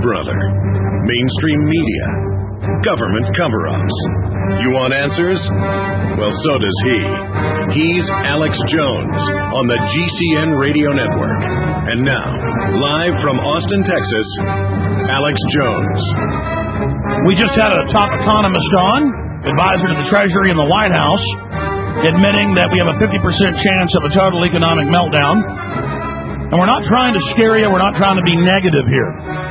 brother. Mainstream media. Government cover-ups. You want answers? Well, so does he. He's Alex Jones on the GCN Radio Network. And now, live from Austin, Texas, Alex Jones. We just had a top economist on, advisor to the Treasury and the White House, admitting that we have a 50% chance of a total economic meltdown. And we're not trying to scare you. We're not trying to be negative here.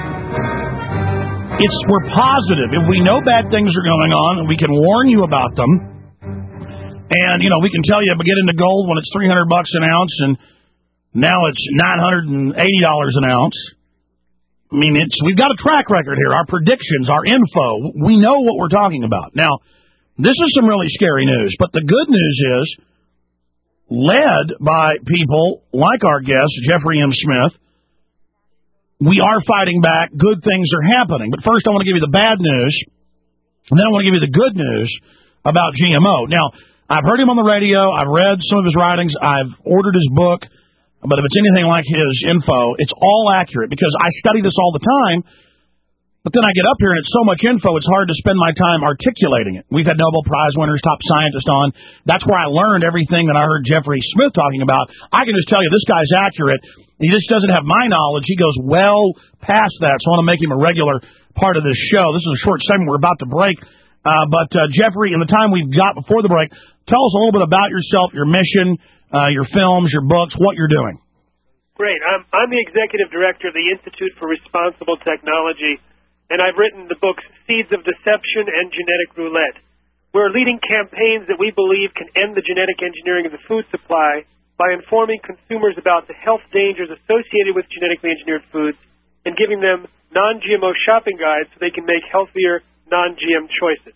We're positive. If we know bad things are going on, we can warn you about them. And, we can tell you, get into gold when it's $300 an ounce, and now it's $980 an ounce. I mean, we've got a track record here. Our predictions, our info, we know what we're talking about. Now, this is some really scary news, but the good news is, led by people like our guest, Jeffrey M. Smith, we are fighting back. Good things are happening. But first, I want to give you the bad news, and then I want to give you the good news about GMO. Now, I've heard him on the radio. I've read some of his writings. I've ordered his book. But if it's anything like his info, it's all accurate because I study this all the time. But then I get up here, and it's so much info, it's hard to spend my time articulating it. We've had Nobel Prize winners, top scientists on. That's where I learned everything that I heard Jeffrey Smith talking about. I can just tell you this guy's accurate. He just doesn't have my knowledge. He goes well past that, so I want to make him a regular part of this show. This is a short segment. We're about to break. But Jeffrey, in the time we've got before the break, tell us a little bit about yourself, your mission, your films, your books, what you're doing. Great. I'm the executive director of the Institute for Responsible Technology, and I've written the books Seeds of Deception and Genetic Roulette. We're leading campaigns that we believe can end the genetic engineering of the food supply by informing consumers about the health dangers associated with genetically engineered foods and giving them non-GMO shopping guides so they can make healthier, non-GM choices.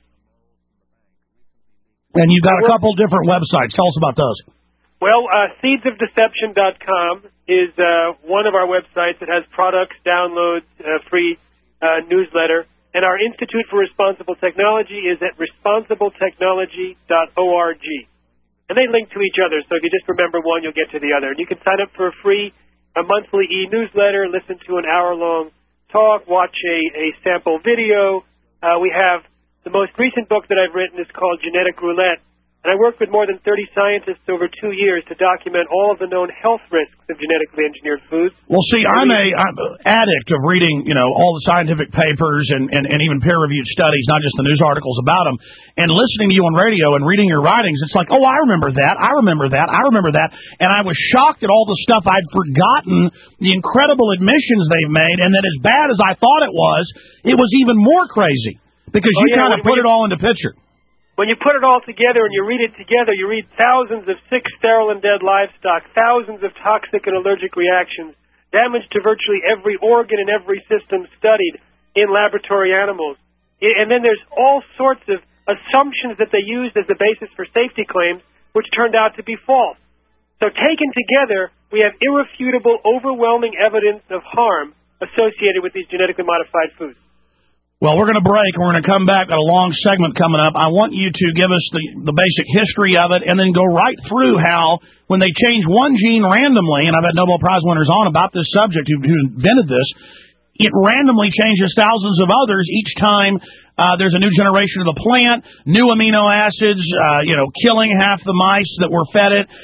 And you've got a couple different websites. Tell us about those. Well, seedsofdeception.com is one of our websites that has products, downloads, free newsletter. And our Institute for Responsible Technology is at responsibletechnology.org. And they link to each other, so if you just remember one, you'll get to the other. And you can sign up for a monthly e-newsletter, listen to an hour-long talk, watch a sample video. We have the most recent book that I've written is called Genetic Roulette. And I worked with more than 30 scientists over 2 years to document all of the known health risks of genetically engineered foods. Well, see, I'm an addict of reading, all the scientific papers and even peer-reviewed studies, not just the news articles about them, and listening to you on radio and reading your writings. It's like, oh, I remember that. I remember that. I remember that. And I was shocked at all the stuff I'd forgotten, the incredible admissions they've made, and that as bad as I thought it was even more crazy because you kind of put it all into picture. When you put it all together and you read it together, you read thousands of sick, sterile, and dead livestock, thousands of toxic and allergic reactions, damage to virtually every organ and every system studied in laboratory animals. And then there's all sorts of assumptions that they used as the basis for safety claims, which turned out to be false. So taken together, we have irrefutable, overwhelming evidence of harm associated with these genetically modified foods. Well, we're going to break. We're going to come back. Got a long segment coming up. I want you to give us the basic history of it and then go right through how when they change one gene randomly, and I've had Nobel Prize winners on about this subject who invented this, it randomly changes thousands of others each time there's a new generation of the plant, new amino acids, killing half the mice that were fed it,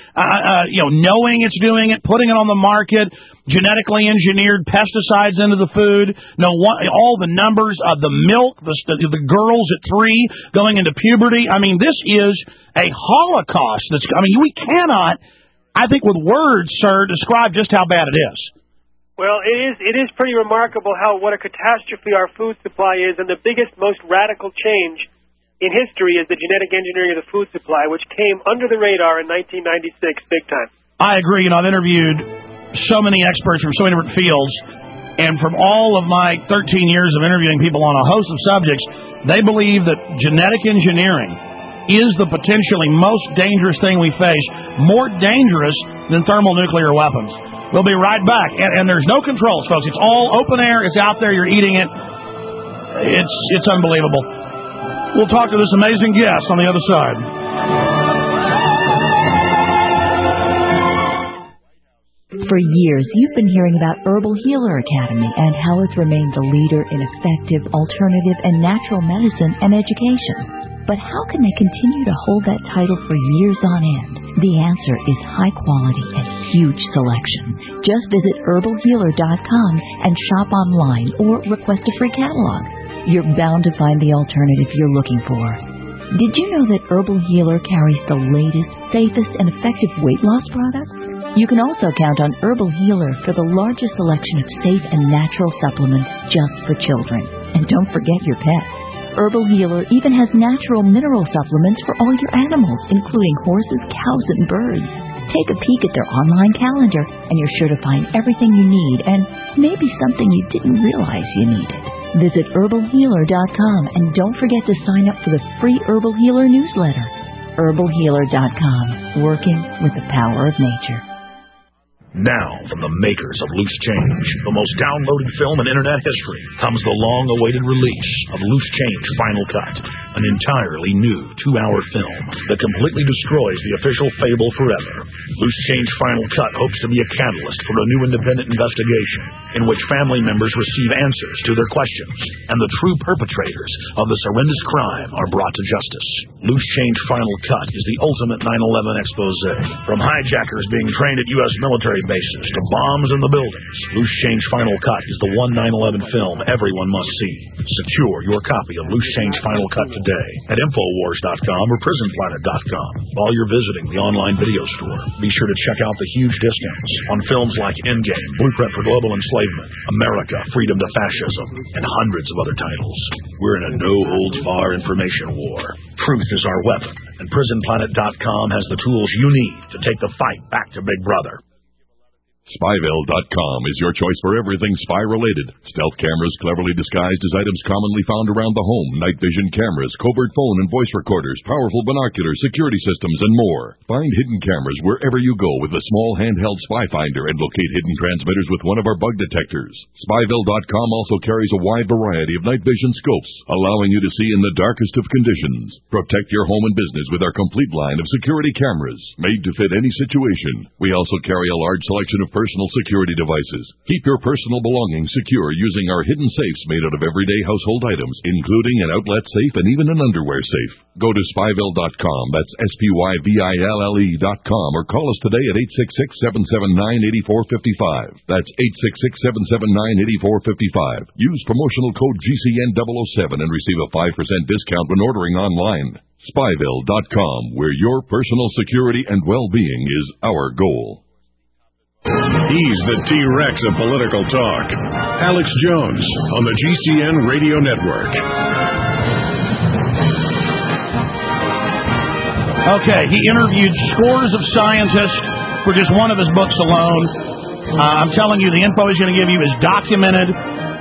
knowing it's doing it, putting it on the market, genetically engineered pesticides into the food, all the numbers of the milk, the girls at 3 going into puberty. I mean, this is a holocaust. We cannot, I think with words, sir, describe just how bad it is. Well, it is pretty remarkable what a catastrophe our food supply is, and the biggest, most radical change in history is the genetic engineering of the food supply, which came under the radar in 1996, big time. I agree. I've interviewed so many experts from so many different fields, and from all of my 13 years of interviewing people on a host of subjects, they believe that genetic engineering is the potentially most dangerous thing we face, more dangerous than thermonuclear weapons. We'll be right back. And there's no controls, folks. It's all open air. It's out there. You're eating it. It's unbelievable. We'll talk to this amazing guest on the other side. For years, you've been hearing about Herbal Healer Academy and how it's remained the leader in effective, alternative, and natural medicine and education. But how can they continue to hold that title for years on end? The answer is high quality and huge selection. Just visit herbalhealer.com and shop online or request a free catalog. You're bound to find the alternative you're looking for. Did you know that Herbal Healer carries the latest, safest, and effective weight loss products? You can also count on Herbal Healer for the largest selection of safe and natural supplements just for children. And don't forget your pets. Herbal Healer even has natural mineral supplements for all your animals, including horses, cows, and birds. Take a peek at their online calendar, and you're sure to find everything you need and maybe something you didn't realize you needed. Visit herbalhealer.com and don't forget to sign up for the free Herbal Healer newsletter. herbalhealer.com, working with the power of nature. Now, from the makers of Loose Change, the most downloaded film in Internet history, comes the long-awaited release of Loose Change Final Cut, an entirely new 2-hour film that completely destroys the official fable forever. Loose Change Final Cut hopes to be a catalyst for a new independent investigation in which family members receive answers to their questions, and the true perpetrators of this horrendous crime are brought to justice. Loose Change Final Cut is the ultimate 9/11 expose. From hijackers being trained at U.S. military bases to bombs in the buildings, Loose Change Final Cut is the one 9/11 film everyone must see. Secure your copy of Loose Change Final Cut today at Infowars.com or PrisonPlanet.com. While you're visiting the online video store, be sure to check out the huge discounts on films like Endgame, Blueprint for Global Enslavement, America, Freedom to Fascism, and hundreds of other titles. We're in a no-holds-barred information war. Truth is our weapon, and PrisonPlanet.com has the tools you need to take the fight back to Big Brother. Spyville.com is your choice for everything spy-related. Stealth cameras cleverly disguised as items commonly found around the home, night vision cameras, covert phone and voice recorders, powerful binoculars, security systems, and more. Find hidden cameras wherever you go with the small handheld Spy Finder and locate hidden transmitters with one of our bug detectors. Spyville.com also carries a wide variety of night vision scopes, allowing you to see in the darkest of conditions. Protect your home and business with our complete line of security cameras, made to fit any situation. We also carry a large selection of personal security devices. Keep your personal belongings secure using our hidden safes made out of everyday household items, including an outlet safe and even an underwear safe. Go to Spyville.com, that's SPYVILLE.com, or call us today at 866-779-8455. That's 866-779-8455. Use promotional code GCN007 and receive a 5% discount when ordering online. Spyville.com, where your personal security and well-being is our goal. He's the T-Rex of political talk. Alex Jones on the GCN Radio Network. Okay, he interviewed scores of scientists for just one of his books alone. I'm telling you, the info he's going to give you is documented.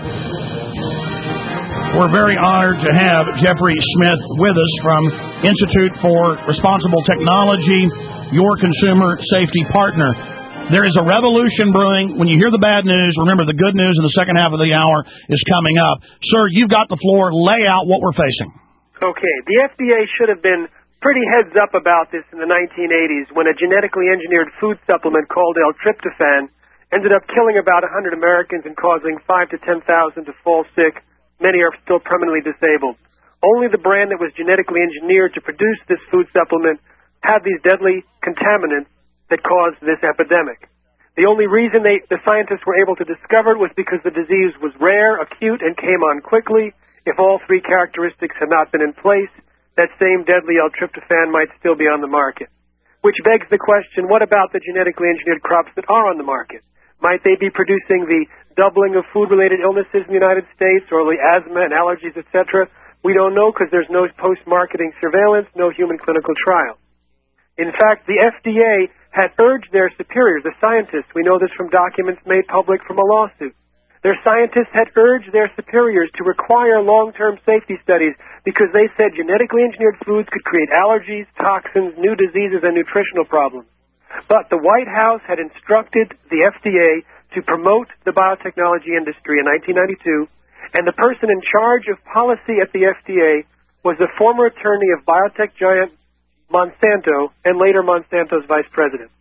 We're very honored to have Jeffrey Smith with us from Institute for Responsible Technology, your consumer safety partner. There is a revolution brewing. When you hear the bad news, remember the good news in the second half of the hour is coming up. Sir, you've got the floor. Lay out what we're facing. Okay. The FDA should have been pretty heads up about this in the 1980s when a genetically engineered food supplement called L-tryptophan ended up killing about 100 Americans and causing 5,000 to 10,000 to fall sick. Many are still permanently disabled. Only the brand that was genetically engineered to produce this food supplement had these deadly contaminants that caused this epidemic. The only reason the scientists were able to discover it was because the disease was rare, acute, and came on quickly. If all three characteristics had not been in place, that same deadly L-tryptophan might still be on the market. Which begs the question, what about the genetically engineered crops that are on the market? Might they be producing the doubling of food-related illnesses in the United States, or the asthma and allergies, etc.? We don't know because there's no post-marketing surveillance, no human clinical trial. In fact, the FDA had urged their superiors, the scientists, we know this from documents made public from a lawsuit, their scientists had urged their superiors to require long-term safety studies because they said genetically engineered foods could create allergies, toxins, new diseases, and nutritional problems. But the White House had instructed the FDA to promote the biotechnology industry in 1992, and the person in charge of policy at the FDA was the former attorney of biotech giant Monsanto, and later Monsanto's vice president.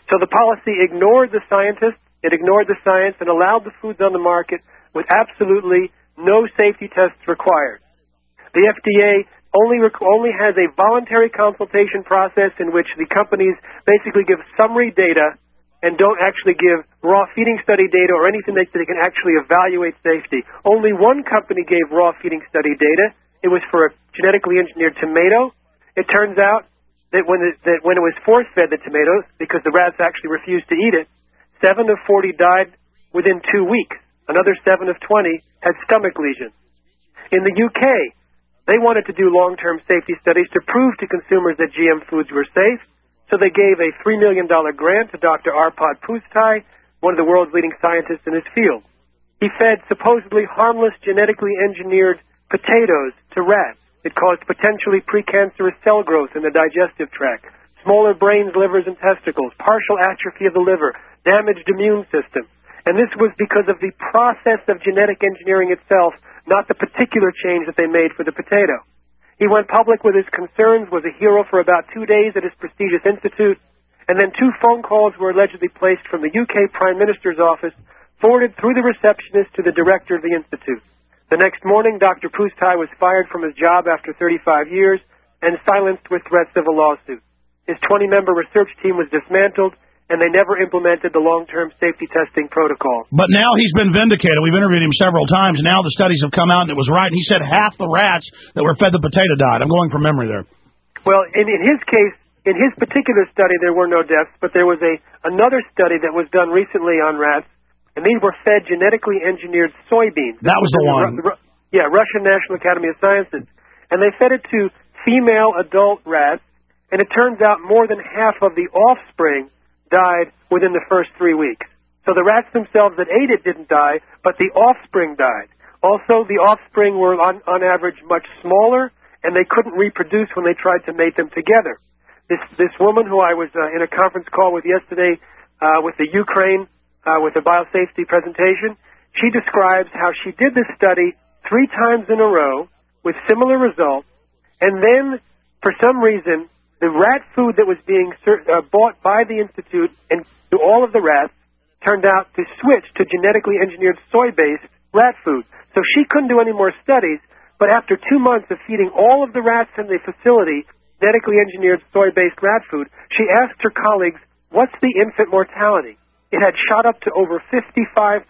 So the policy ignored the scientists, it ignored the science, and allowed the foods on the market with absolutely no safety tests required. The FDA only has a voluntary consultation process in which the companies basically give summary data and don't actually give raw feeding study data or anything that they can actually evaluate safety. Only one company gave raw feeding study data. It was for a genetically engineered tomato. It turns out that when it was force-fed the tomatoes, because the rats actually refused to eat it, 7 of 40 died within 2 weeks. Another 7 of 20 had stomach lesions. In the UK, they wanted to do long-term safety studies to prove to consumers that GM foods were safe, so they gave a $3 million grant to Dr. Arpad Pusztai, one of the world's leading scientists in his field. He fed supposedly harmless genetically engineered potatoes to rats. It caused potentially precancerous cell growth in the digestive tract, smaller brains, livers, and testicles, partial atrophy of the liver, damaged immune system. And this was because of the process of genetic engineering itself, not the particular change that they made for the potato. He went public with his concerns, was a hero for about 2 days at his prestigious institute, and then 2 phone calls were allegedly placed from the UK Prime Minister's office, forwarded through the receptionist to the director of the institute. The next morning, Dr. Pusztai was fired from his job after 35 years and silenced with threats of a lawsuit. His 20-member research team was dismantled, and they never implemented the long-term safety testing protocol. But now he's been vindicated. We've interviewed him several times. Now the studies have come out, and it was right. And he said half the rats that were fed the potato died. I'm going from memory there. Well, in his case, in his particular study, there were no deaths, but there was another study that was done recently on rats, and these were fed genetically engineered soybeans. That was the one. Russian National Academy of Sciences. And they fed it to female adult rats, and it turns out more than half of the offspring died within the first 3 weeks. So the rats themselves that ate it didn't die, but the offspring died. Also, the offspring were on average much smaller, and they couldn't reproduce when they tried to mate them together. This woman who I was in a conference call with yesterday with the Ukraine, with a biosafety presentation, she describes how she did this study 3 times in a row with similar results, and then, for some reason, the rat food that was being bought by the Institute and to all of the rats turned out to switch to genetically engineered soy-based rat food. So she couldn't do any more studies, but after 2 months of feeding all of the rats in the facility genetically engineered soy-based rat food, she asked her colleagues, what's the infant mortality? It had shot up to over 55%,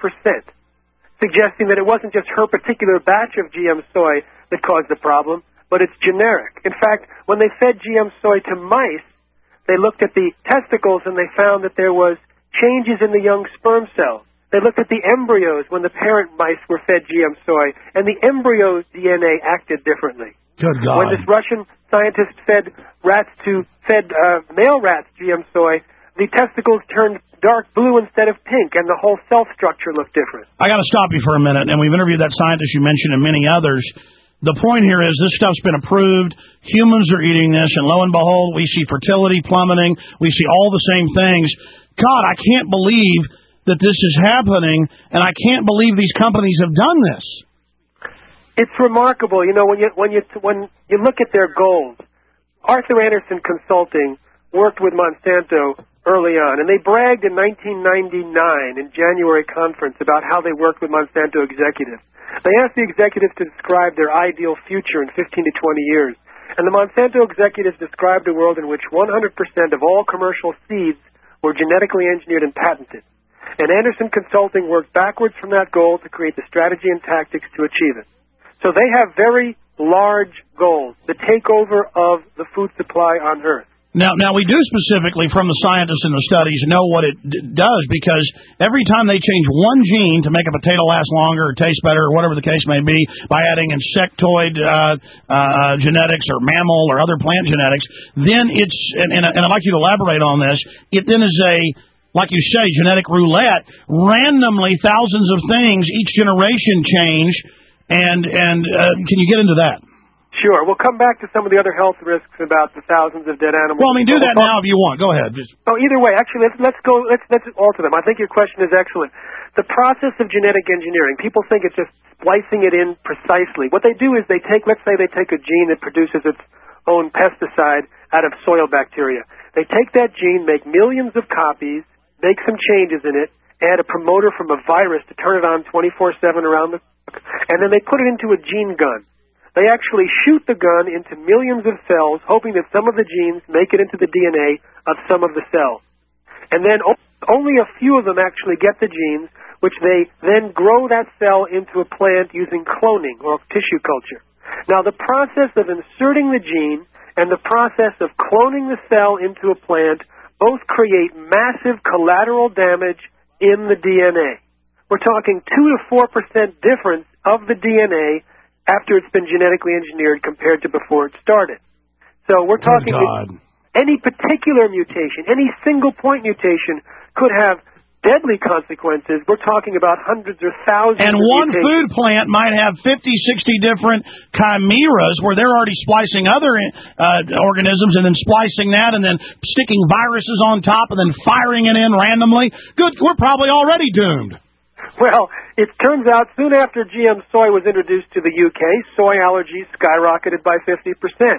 suggesting that it wasn't just her particular batch of GM soy that caused the problem, but it's generic. In fact, when they fed GM soy to mice, they looked at the testicles and they found that there was changes in the young sperm cells. They looked at the embryos when the parent mice were fed GM soy, and the embryo DNA acted differently. Good God. When this Russian scientist fed male rats GM soy, the testicles turned dark blue instead of pink, and the whole cell structure looked different. I got to stop you for a minute, and we've interviewed that scientist you mentioned and many others. The point here is this stuff's been approved, humans are eating this, and lo and behold, we see fertility plummeting, we see all the same things. God, I can't believe that this is happening, and I can't believe these companies have done this. It's remarkable, you know, when you look at their goals. Arthur Andersen Consulting worked with Monsanto early on, and they bragged in 1999 in January conference about how they worked with Monsanto executives. They asked the executives to describe their ideal future in 15 to 20 years, and the Monsanto executives described a world in which 100% of all commercial seeds were genetically engineered and patented. And Andersen Consulting worked backwards from that goal to create the strategy and tactics to achieve it. So they have very large goals, the takeover of the food supply on Earth. Now we do specifically, from the scientists and the studies, know what it does, because every time they change one gene to make a potato last longer or taste better or whatever the case may be, by adding insectoid genetics or mammal or other plant genetics, then it's, and I'd like you to elaborate on this, it then is a, like you say, genetic roulette, randomly thousands of things, each generation change, and can you get into that? Sure. We'll come back to some of the other health risks about the thousands of dead animals. Well, I mean, do that now if you want. Go ahead. Oh, either way, actually, let's alter them. I think your question is excellent. The process of genetic engineering, people think it's just splicing it in precisely. What they do is let's say they take a gene that produces its own pesticide out of soil bacteria. They take that gene, make millions of copies, make some changes in it, add a promoter from a virus to turn it on 24/7 around the clock, and then they put it into a gene gun. They actually shoot the gun into millions of cells, hoping that some of the genes make it into the DNA of some of the cells. And then only a few of them actually get the genes, which they then grow that cell into a plant using cloning or tissue culture. Now, the process of inserting the gene and the process of cloning the cell into a plant both create massive collateral damage in the DNA. We're talking 2 to 4% difference of the DNA after it's been genetically engineered compared to before it started. So we're talking any particular mutation, any single point mutation could have deadly consequences. We're talking about hundreds or thousands and of one mutations. food plant might have 50, 60 different chimeras where they're already splicing other organisms and then splicing that and then sticking viruses on top and then firing it in randomly. Good, we're probably already doomed. Well, it turns out soon after GM soy was introduced to the UK, soy allergies skyrocketed by 50%.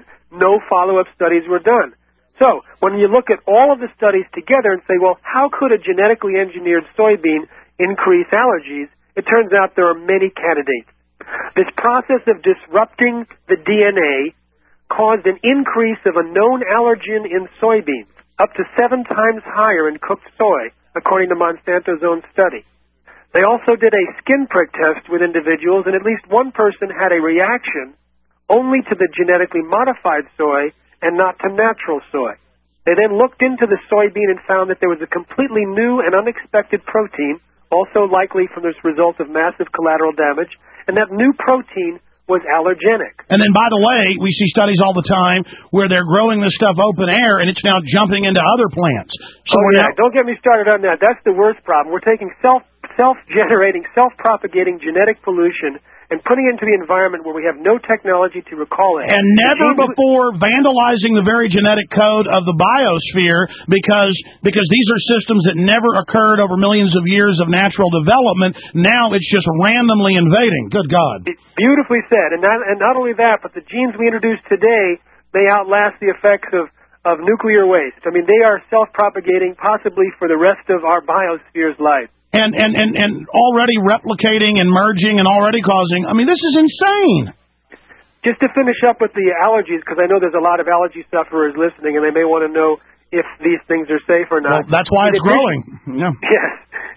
No follow-up studies were done. So, when you look at all of the studies together and say, well, how could a genetically engineered soybean increase allergies? It turns out there are many candidates. This process of disrupting the DNA caused an increase of a known allergen in soybeans, up to 7 times higher in cooked soy, according to Monsanto's own study. They also did a skin prick test with individuals, and at least one person had a reaction only to the genetically modified soy and not to natural soy. They then looked into the soybean and found that there was a completely new and unexpected protein, also likely from this result of massive collateral damage, and that new protein was allergenic. And then, by the way, we see studies all the time where they're growing this stuff open air, and it's now jumping into other plants. So don't get me started on that. That's the worst problem. We're taking self-generating, self-propagating genetic pollution and putting it into the environment where we have no technology to recall it. And never before vandalizing the very genetic code of the biosphere because these are systems that never occurred over millions of years of natural development. Now it's just randomly invading. Good God. Beautifully said. And not only that, but the genes we introduce today may outlast the effects of nuclear waste. I mean, they are self-propagating possibly for the rest of our biosphere's life. And already replicating and merging and already causing. I mean, this is insane. Just to finish up with the allergies, because I know there's a lot of allergy sufferers listening, and they may want to know if these things are safe or not. Well, that's why it's growing. Yeah. Yes.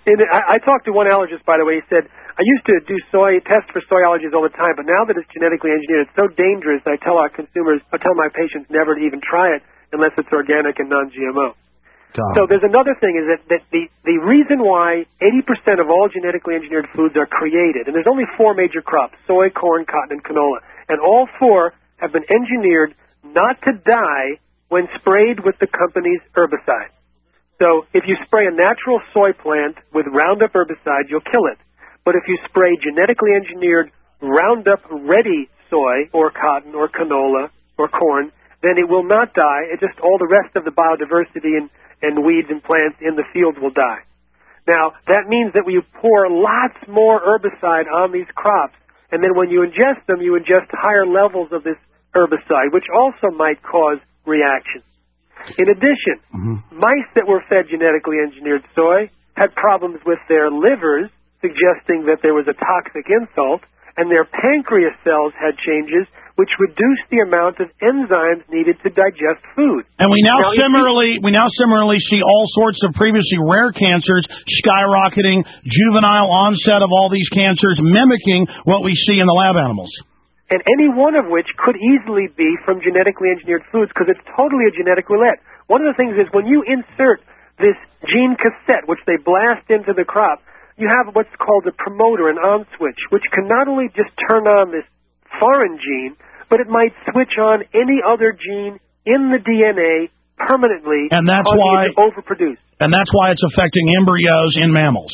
I talked to one allergist, by the way. He said, I used to do tests for soy allergies all the time, but now that it's genetically engineered, it's so dangerous, I tell my patients never to even try it unless it's organic and non-GMO. So there's another thing, is that the reason why 80% of all genetically engineered foods are created, and there's only 4 major crops, soy, corn, cotton, and canola, and all 4 have been engineered not to die when sprayed with the company's herbicide. So if you spray a natural soy plant with Roundup herbicide, you'll kill it. But if you spray genetically engineered Roundup-ready soy or cotton or canola or corn, then it will not die. It just all the rest of the biodiversity and weeds and plants in the field will die. Now, that means that we pour lots more herbicide on these crops, and then when you ingest them, you ingest higher levels of this herbicide, which also might cause reactions. In addition, mice that were fed genetically engineered soy had problems with their livers, suggesting that there was a toxic insult, and their pancreas cells had changes which reduced the amount of enzymes needed to digest food. And we now similarly see all sorts of previously rare cancers skyrocketing, juvenile onset of all these cancers mimicking what we see in the lab animals. And any one of which could easily be from genetically engineered foods because it's totally a genetic roulette. One of the things is when you insert this gene cassette, which they blast into the crop, you have what's called a promoter, an on switch, which can not only just turn on this foreign gene, but it might switch on any other gene in the DNA permanently, and that's why it to overproduce. And that's why it's affecting embryos in mammals.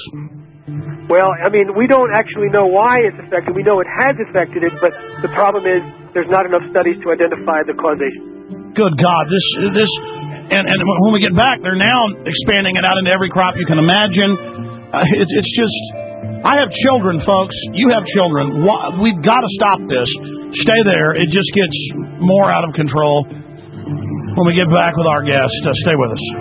Well, I mean, we don't actually know why it's affected. We know it has affected it, but the problem is there's not enough studies to identify the causation. Good God, this, and when we get back, they're now expanding it out into every crop you can imagine. It's just. I have children, folks. You have children. We've got to stop this. Stay there. It just gets more out of control. when we get back with our guest. Stay with us.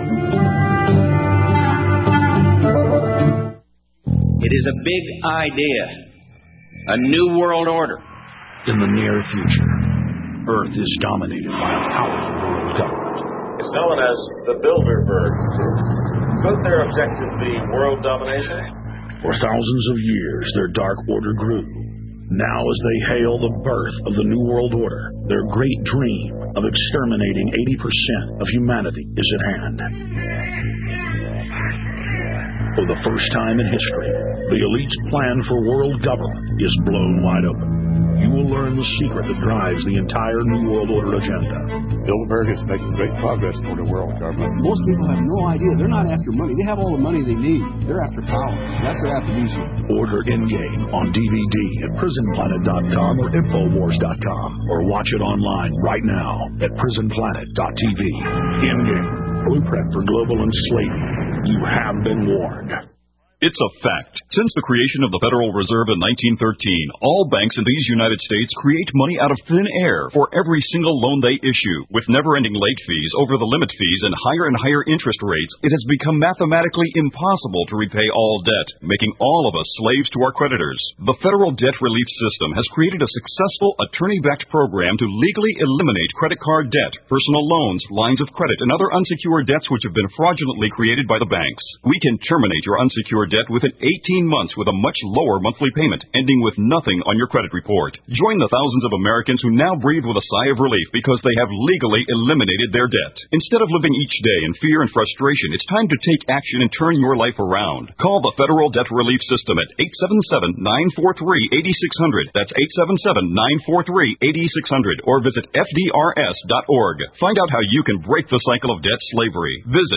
It is a big idea. A new world order. In the near future, Earth is dominated by a powerful world government. It's known as the Bilderberg Group. Could their objective be world domination? For thousands of years, their dark order grew. Now, as they hail the birth of the New World Order, their great dream of exterminating 80% of humanity is at hand. For the first time in history, the elite's plan for world government is blown wide open. You will learn the secret that drives the entire New World Order agenda. Bilderberg is making great progress toward a world government. Most people have no idea. They're not after money. They have all the money they need. They're after power. That's their aphrodisiac. Order Endgame on DVD at prisonplanet.com or Infowars.com, or watch it online right now at prisonplanet.tv. Endgame, blueprint for global enslavement. You have been warned. It's a fact. Since the creation of the Federal Reserve in 1913, all banks in these United States create money out of thin air for every single loan they issue. With never-ending late fees, over-the-limit fees, and higher interest rates, it has become mathematically impossible to repay all debt, making all of us slaves to our creditors. The Federal Debt Relief System has created a successful attorney-backed program to legally eliminate credit card debt, personal loans, lines of credit, and other unsecured debts which have been fraudulently created by the banks. We can terminate your unsecured debt within 18 months with a much lower monthly payment, ending with nothing on your credit report. Join the thousands of Americans who now breathe with a sigh of relief because they have legally eliminated their debt. Instead of living each day in fear and frustration, it's time to take action and turn your life around. Call the Federal Debt Relief System at 877-943-8600. That's 877-943-8600. Or visit FDRS.org. Find out how you can break the cycle of debt slavery. Visit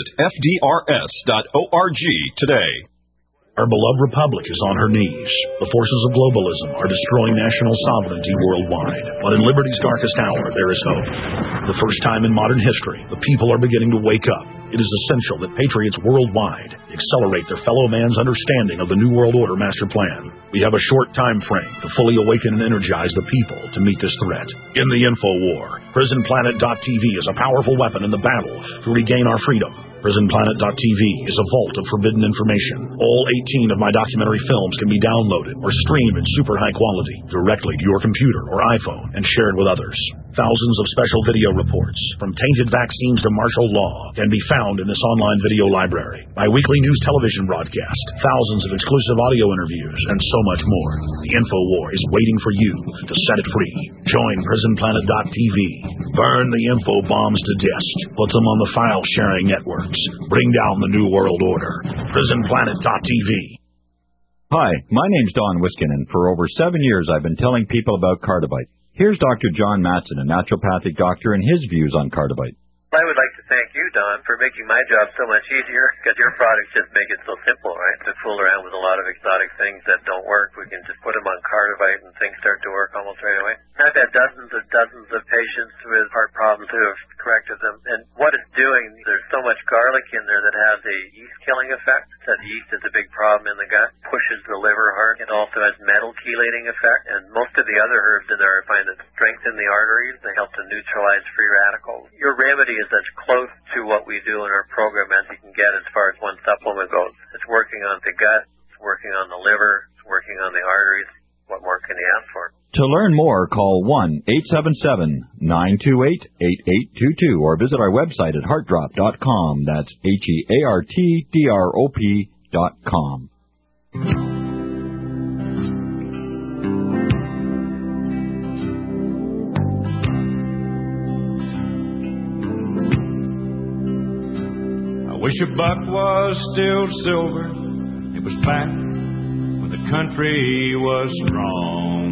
FDRS.org today. Our beloved republic is on her knees. The forces of globalism are destroying national sovereignty worldwide. But in liberty's darkest hour, there is hope. For the first time in modern history, the people are beginning to wake up. It is essential that patriots worldwide accelerate their fellow man's understanding of the New World Order master plan. We have a short time frame to fully awaken and energize the people to meet this threat. In the info war, PrisonPlanet.tv is a powerful weapon in the battle to regain our freedom. PrisonPlanet.tv is a vault of forbidden information. All 18 of my documentary films can be downloaded or streamed in super high quality directly to your computer or iPhone and shared with others. Thousands of special video reports, from tainted vaccines to martial law, can be found in this online video library. My weekly news television broadcast, thousands of exclusive audio interviews, and so much more. The info war is waiting for you to set it free. Join PrisonPlanet.tv. Burn the info bombs to disk. Put them on the file-sharing networks. Bring down the New World Order. PrisonPlanet.tv. Hi, my name's Don Wiskinen. For over 7 years, I've been telling people about Cardivite. Here's Dr. John Matson, a naturopathic doctor, and his views on Cardivite. I would like to thank you, Don, for making my job so much easier, because your products just make it so simple, right? To fool around with a lot of exotic things that don't work, we can just put them on Cardivite and things start to work almost right away. I've had dozens of patients with heart problems who have corrected them, and what it's doing, there's so much garlic in there that has a yeast-killing effect. That yeast is a big problem in the gut, pushes the liver hard. It also has metal chelating effect, and most of the other herbs in there I find that strengthen the arteries. They help to neutralize free radicals. Your remedy is as close to what we do in our program as you can get as far as one supplement goes. It's working on the gut, it's working on the liver, it's working on the arteries. What more can you ask for? To learn more, call 1-877-928-8822 or visit our website at heartdrop.com. That's HEARTDROP.com. I wish a buck was still silver. It was back when the country was strong.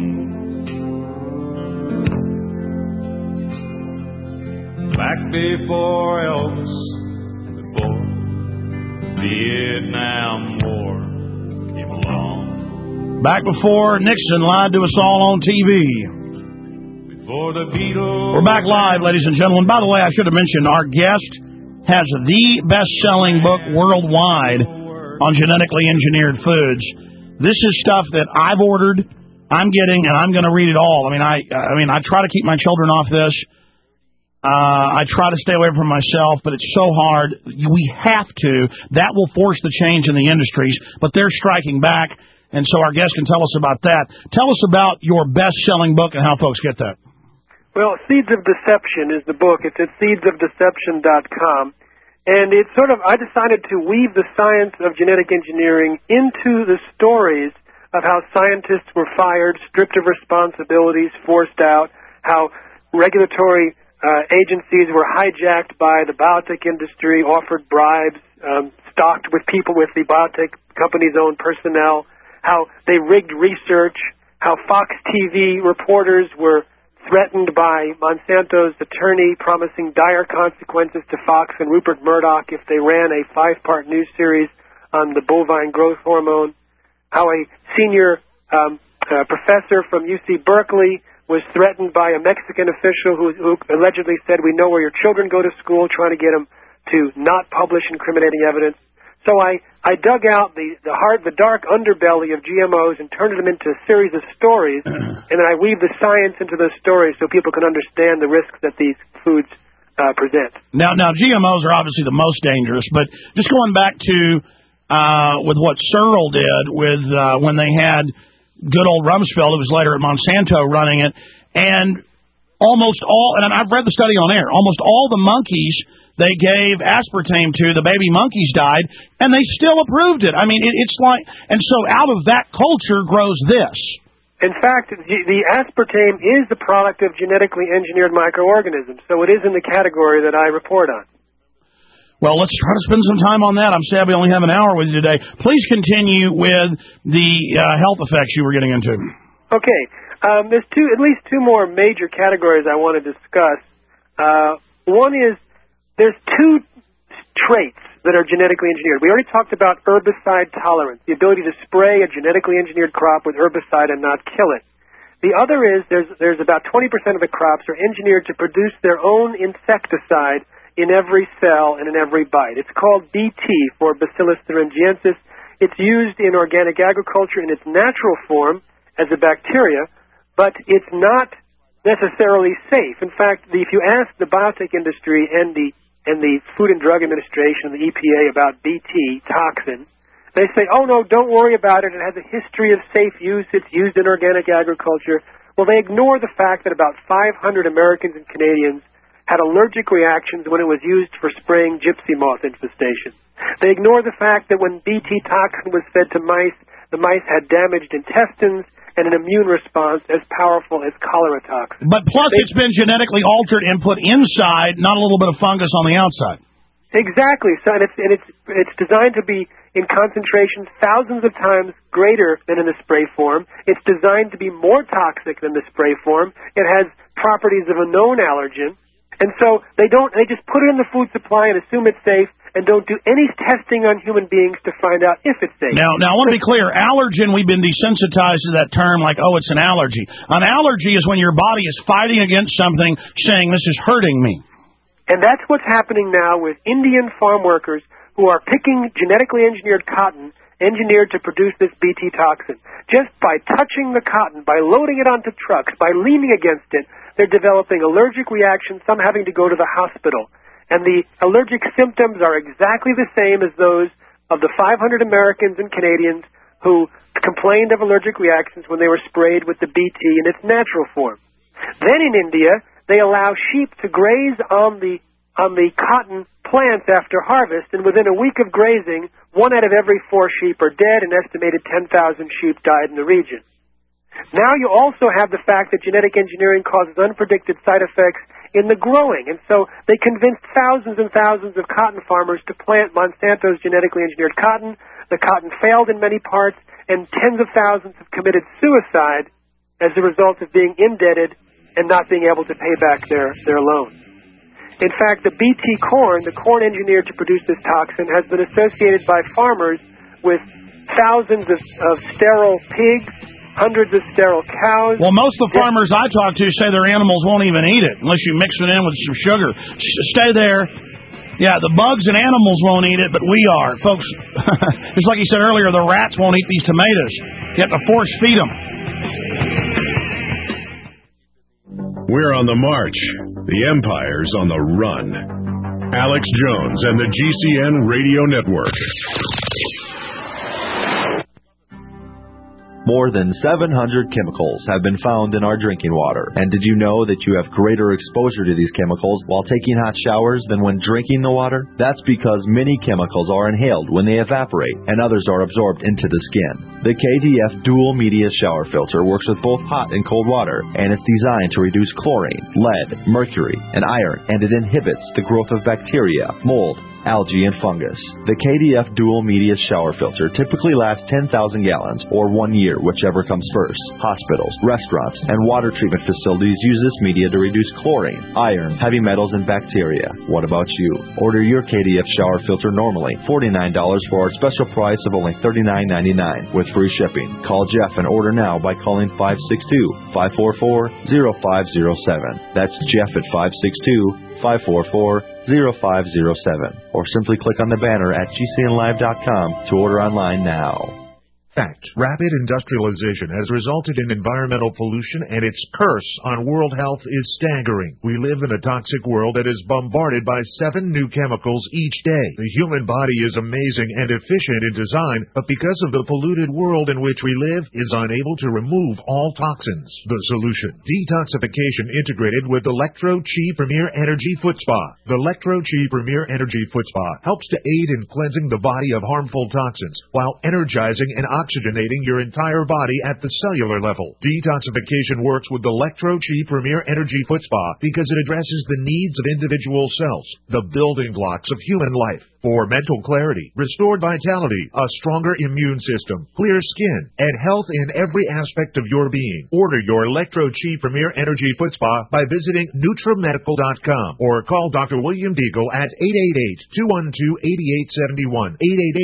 Back before Elvis, before the Vietnam War came along. Back before Nixon lied to us all on TV. Before the Beatles. We're back live, ladies and gentlemen. By the way, I should have mentioned our guest has the best-selling book worldwide on genetically engineered foods. This is stuff that I've ordered, I'm getting, and I'm going to read it all. I mean, I try to keep my children off this. I try to stay away from myself, but it's so hard. We have to. That will force the change in the industries, but they're striking back, and so our guest can tell us about that. Tell us about your best-selling book and how folks get that. Well, Seeds of Deception is the book. It's at seedsofdeception.com. And it's I decided to weave the science of genetic engineering into the stories of how scientists were fired, stripped of responsibilities, forced out, how regulatory agencies were hijacked by the biotech industry, offered bribes, stocked with people with the biotech company's own personnel, how they rigged research, how Fox TV reporters were threatened by Monsanto's attorney promising dire consequences to Fox and Rupert Murdoch if they ran a 5-part news series on the bovine growth hormone, how a senior professor from UC Berkeley was threatened by a Mexican official who allegedly said, "We know where your children go to school," trying to get them to not publish incriminating evidence. So I dug out the dark underbelly of GMOs and turned them into a series of stories, and then I weaved the science into those stories so people can understand the risks that these foods present. Now GMOs are obviously the most dangerous, but just going back to with what Searle did with when they had good old Rumsfeld, who was later at Monsanto running it, and almost all, and I've read the study on air, almost all the monkeys they gave aspartame to, the baby monkeys died, and they still approved it. I mean, it's like, and so out of that culture grows this. In fact, the aspartame is the product of genetically engineered microorganisms, so it is in the category that I report on. Well, let's try to spend some time on that. I'm sad we only have an hour with you today. Please continue with the health effects you were getting into. Okay. There's at least two more major categories I want to discuss. One is there's two traits that are genetically engineered. We already talked about herbicide tolerance, the ability to spray a genetically engineered crop with herbicide and not kill it. The other is there's about 20% of the crops are engineered to produce their own insecticide in every cell and in every bite. It's called BT for Bacillus thuringiensis. It's used in organic agriculture in its natural form as a bacteria, but it's not necessarily safe. In fact, if you ask the biotech industry and the Food and Drug Administration, the EPA, about BT toxin, they say, "Oh no, don't worry about it. It has a history of safe use. It's used in organic agriculture." Well, they ignore the fact that about 500 Americans and Canadians had allergic reactions when it was used for spraying gypsy moth infestation. They ignore the fact that when BT toxin was fed to mice, the mice had damaged intestines and an immune response as powerful as cholera toxin. But plus it's been genetically altered and put inside, not a little bit of fungus on the outside. Exactly. So, and it's designed to be in concentrations thousands of times greater than in the spray form. It's designed to be more toxic than the spray form. It has properties of a known allergen. And so they just put it in the food supply and assume it's safe and don't do any testing on human beings to find out if it's safe. Now I want to be clear. Allergen, we've been desensitized to that term like, oh, it's an allergy. An allergy is when your body is fighting against something, saying this is hurting me. And that's what's happening now with Indian farm workers who are picking genetically engineered cotton engineered to produce this BT toxin. Just by touching the cotton, by loading it onto trucks, by leaning against it, they're developing allergic reactions, some having to go to the hospital. And the allergic symptoms are exactly the same as those of the 500 Americans and Canadians who complained of allergic reactions when they were sprayed with the BT in its natural form. Then in India, they allow sheep to graze on the cotton plants after harvest, and within a week of grazing, 1 out of every 4 sheep are dead, and estimated 10,000 sheep died in the region. Now you also have the fact that genetic engineering causes unpredicted side effects in the growing, and so they convinced thousands and thousands of cotton farmers to plant Monsanto's genetically engineered cotton. The cotton failed in many parts, and tens of thousands have committed suicide as a result of being indebted and not being able to pay back their loans. In fact, the BT corn, the corn engineered to produce this toxin, has been associated by farmers with thousands of sterile pigs, hundreds of sterile cows. Well, most of the farmers I talk to say their animals won't even eat it unless you mix it in with some sugar. Stay there. Yeah, the bugs and animals won't eat it, but we are. Folks, just like you said earlier, the rats won't eat these tomatoes. You have to force feed them. We're on the march. The empire's on the run. Alex Jones and the GCN Radio Network. More than 700 chemicals have been found in our drinking water. And did you know that you have greater exposure to these chemicals while taking hot showers than when drinking the water? That's because many chemicals are inhaled when they evaporate, and others are absorbed into the skin. The KDF Dual Media Shower Filter works with both hot and cold water, and it's designed to reduce chlorine, lead, mercury, and iron, and it inhibits the growth of bacteria, mold, algae, and fungus. The KDF Dual Media Shower Filter typically lasts 10,000 gallons or 1 year, whichever comes first. Hospitals, restaurants, and water treatment facilities use this media to reduce chlorine, iron, heavy metals, and bacteria. What about you? Order your KDF shower filter normally $49 for our special price of only $39.99 with free shipping. Call Jeff and order now by calling 562-544-0507. That's Jeff at 562-544-0507, or simply click on the banner at GCNlive.com to order online now. Fact. Rapid industrialization has resulted in environmental pollution, and its curse on world health is staggering. We live in a toxic world that is bombarded by 7 new chemicals each day. The human body is amazing and efficient in design, but because of the polluted world in which we live, is unable to remove all toxins. The solution: detoxification integrated with Electro Chi Premier Energy Foot Spa. The Electro Chi Premier Energy Foot Spa helps to aid in cleansing the body of harmful toxins while energizing and oxygenating your entire body at the cellular level. Detoxification works with the Electro Chi Premier Energy Foot Spa because it addresses the needs of individual cells, the building blocks of human life. For mental clarity, restored vitality, a stronger immune system, clear skin, and health in every aspect of your being. Order your Electro Chi Premier Energy Foot Spa by visiting NutraMedical.com or call Dr. William Deagle at 888-212-8871.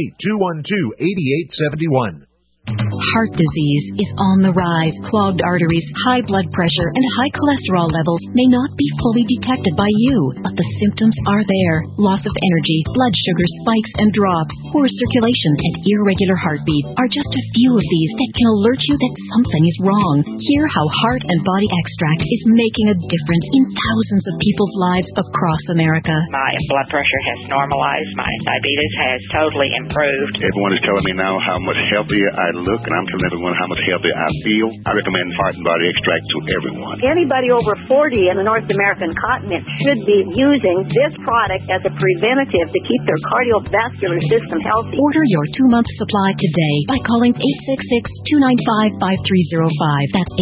888-212-8871. Heart disease is on the rise. Clogged arteries, high blood pressure, and high cholesterol levels may not be fully detected by you, but the symptoms are there. Loss of energy, blood sugar spikes and drops, poor circulation, and irregular heartbeat are just a few of these that can alert you that something is wrong. Hear how Heart and Body Extract is making a difference in thousands of people's lives across America. My blood pressure has normalized. My diabetes has totally improved. Everyone is telling me now how much healthier I look, and I'm telling everyone how much healthier I feel. I recommend Heart and Body Extract to everyone. Anybody over 40 in the North American continent should be using this product as a preventative to keep their cardiovascular system healthy. Order your 2-month supply today by calling 866-295-5305. That's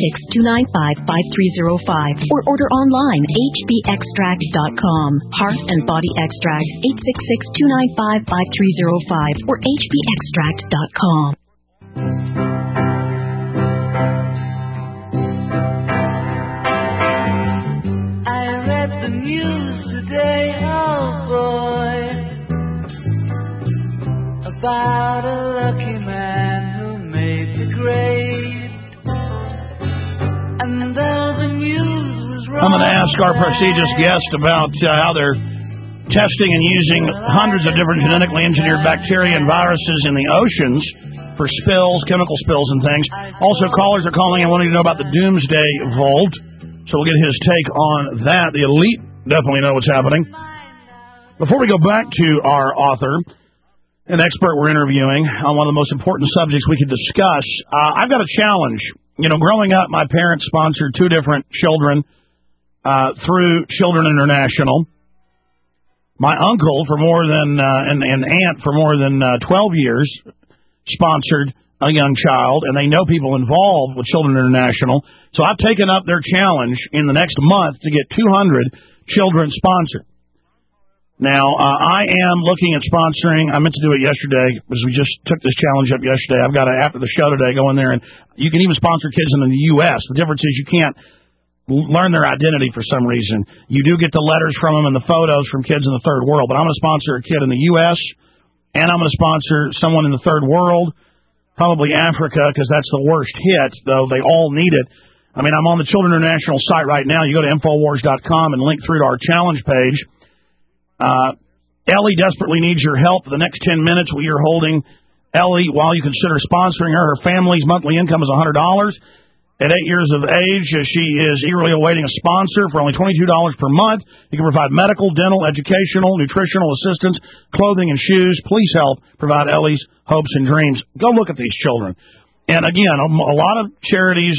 866-295-5305. Or order online, hbextract.com. Heart and Body Extract, 866-295-5305 or hbextract.com. I read the news today, oh boy, about a lucky man who made the grade. And though the news was wrong, I'm going to ask our prestigious guest about how they're testing and using hundreds of different genetically engineered bacteria and viruses in the oceans for spills, chemical spills and things. Also, callers are calling and wanting to know about the Doomsday Vault, so we'll get his take on that. The elite definitely know what's happening. Before we go back to our author, an expert we're interviewing on one of the most important subjects we could discuss, I've got a challenge. You know, growing up, my parents sponsored 2 different children through Children International. My uncle, for more than, and aunt for more than 12 years, sponsored a young child, and they know people involved with Children International. So I've taken up their challenge in the next month to get 200 children sponsored. Now, I am looking at sponsoring. I meant to do it yesterday because we just took this challenge up yesterday. I've got to, after the show today, go in there, and you can even sponsor kids in the U.S. The difference is you can't learn their identity for some reason. You do get the letters from them and the photos from kids in the third world, but I'm going to sponsor a kid in the U.S., and I'm going to sponsor someone in the third world, probably Africa, because that's the worst hit, though they all need it. I mean, I'm on the Children International site right now. You go to Infowars.com and link through to our challenge page. Ellie desperately needs your help for the next 10 minutes. We are holding Ellie while you consider sponsoring her. Her family's monthly income is $100. At 8 years of age, she is eagerly awaiting a sponsor for only $22 per month. You can provide medical, dental, educational, nutritional assistance, clothing, and shoes. Please help provide Ellie's hopes and dreams. Go look at these children. And again, a lot of charities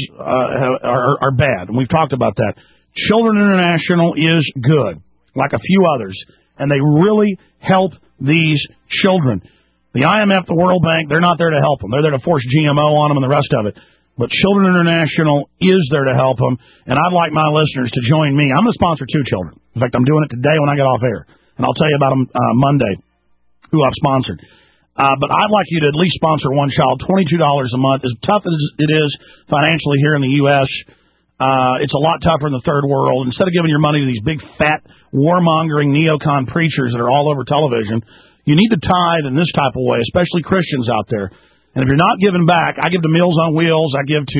are bad, and we've talked about that. Children International is good, like a few others, and they really help these children. The IMF, the World Bank, they're not there to help them. They're there to force GMO on them and the rest of it. But Children International is there to help them, and I'd like my listeners to join me. I'm going to sponsor 2 children. In fact, I'm doing it today when I get off air, and I'll tell you about them Monday, who I've sponsored. But I'd like you to at least sponsor one child, $22 a month. As tough as it is financially here in the U.S., it's a lot tougher in the third world. Instead of giving your money to these big, fat, warmongering neocon preachers that are all over television, you need to tithe in this type of way, especially Christians out there. And if you're not giving back, I give to Meals on Wheels. I give to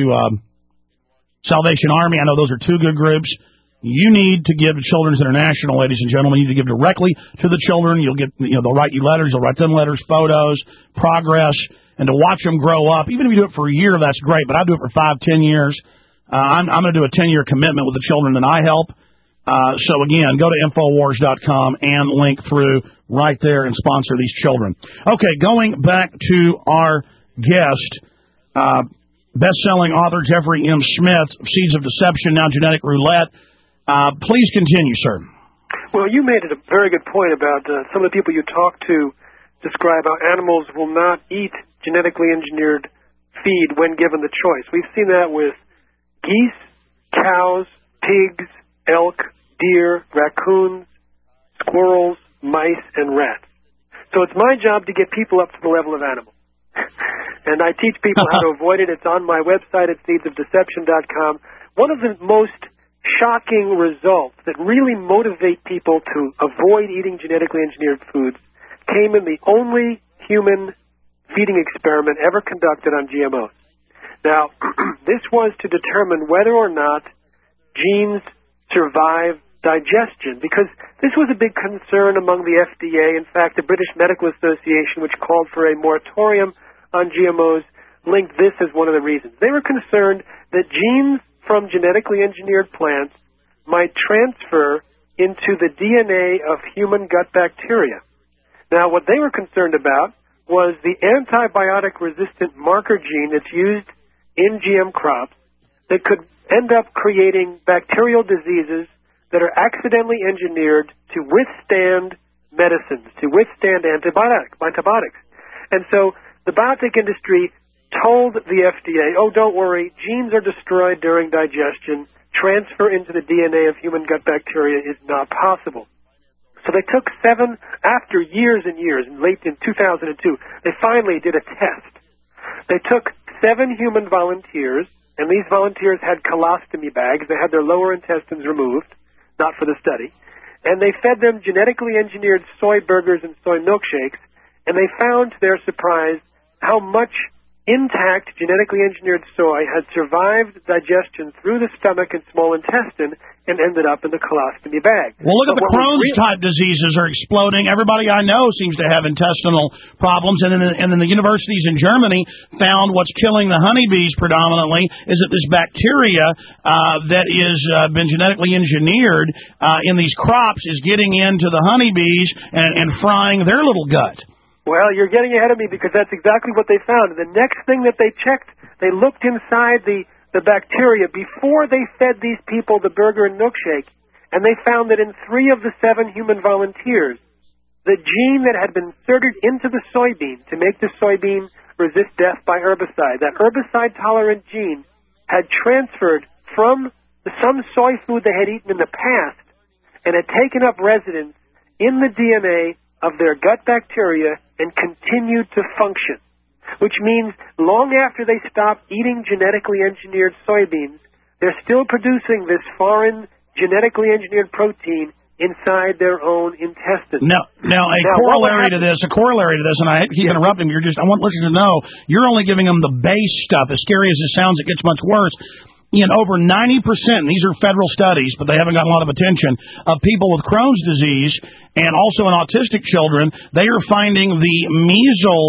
Salvation Army. I know those are 2 good groups. You need to give to Children's International, ladies and gentlemen. You need to give directly to the children. You'll get, they'll write you letters. They'll write them letters, photos, progress, and to watch them grow up. Even if you do it for a year, that's great. But I do it for 5, 10 years. I'm going to do a 10-year commitment with the children that I help. So again, go to Infowars.com and link through right there and sponsor these children. Okay, going back to our guest, best-selling author Jeffrey M. Smith, Seeds of Deception, Now Genetic Roulette. Please continue, sir. Well, you made a very good point about some of the people you talk to describe how animals will not eat genetically engineered feed when given the choice. We've seen that with geese, cows, pigs, elk, deer, raccoons, squirrels, mice, and rats. So it's my job to get people up to the level of animals. And I teach people how to avoid it. It's on my website at seedsofdeception.com. One of the most shocking results that really motivate people to avoid eating genetically engineered foods came in the only human feeding experiment ever conducted on GMOs. Now, this was to determine whether or not genes survive digestion, because this was a big concern among the FDA. In fact, the British Medical Association, which called for a moratorium on GMOs, linked this as one of the reasons. They were concerned that genes from genetically engineered plants might transfer into the DNA of human gut bacteria. Now, what they were concerned about was the antibiotic-resistant marker gene that's used in GM crops that could end up creating bacterial diseases that are accidentally engineered to withstand medicines, to withstand antibiotics. And so the biotech industry told the FDA, oh, don't worry, genes are destroyed during digestion. Transfer into the DNA of human gut bacteria is not possible. So they took 7, after years and years, late in 2002, they finally did a test. They took 7 human volunteers, and these volunteers had colostomy bags. They had their lower intestines removed, not for the study. And they fed them genetically engineered soy burgers and soy milkshakes, and they found, to their surprise, how much intact genetically engineered soy had survived digestion through the stomach and small intestine and ended up in the colostomy bag. Well, look at the Crohn's-type diseases are exploding. Everybody I know seems to have intestinal problems, and then the universities in Germany found what's killing the honeybees predominantly is that this bacteria that is been genetically engineered in these crops is getting into the honeybees and frying their little gut. Well, you're getting ahead of me because that's exactly what they found. The next thing that they checked, they looked inside the bacteria before they fed these people the burger and milkshake, and they found that in 3 of the 7 human volunteers, the gene that had been inserted into the soybean to make the soybean resist death by herbicide, that herbicide-tolerant gene had transferred from some soy food they had eaten in the past and had taken up residence in the DNA of their gut bacteria and continued to function, which means long after they stop eating genetically engineered soybeans, they're still producing this foreign genetically engineered protein inside their own intestines. Now a corollary to this, and I keep interrupting, I want listeners to know, you're only giving them the base stuff. As scary as it sounds, it gets much worse. in over 90%, these are federal studies, but they haven't gotten a lot of attention, of people with Crohn's disease and also in autistic children, they are finding the measles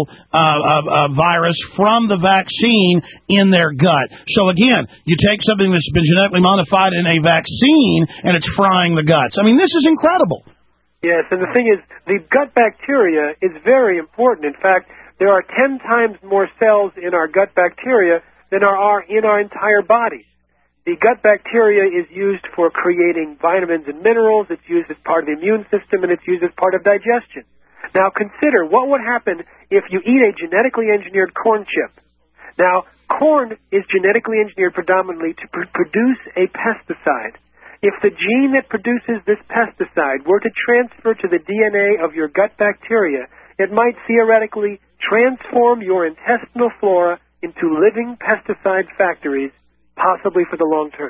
virus from the vaccine in their gut. So again, you take something that's been genetically modified in a vaccine and it's frying the guts. I mean, this is incredible. Yes, and the thing is, the gut bacteria is very important. In fact, there are 10 times more cells in our gut bacteria than there are in our entire body. The gut bacteria is used for creating vitamins and minerals, it's used as part of the immune system, and it's used as part of digestion. Now consider what would happen if you eat a genetically engineered corn chip. Now, corn is genetically engineered predominantly to produce a pesticide. If the gene that produces this pesticide were to transfer to the DNA of your gut bacteria, it might theoretically transform your intestinal flora into living pesticide factories, possibly for the long term.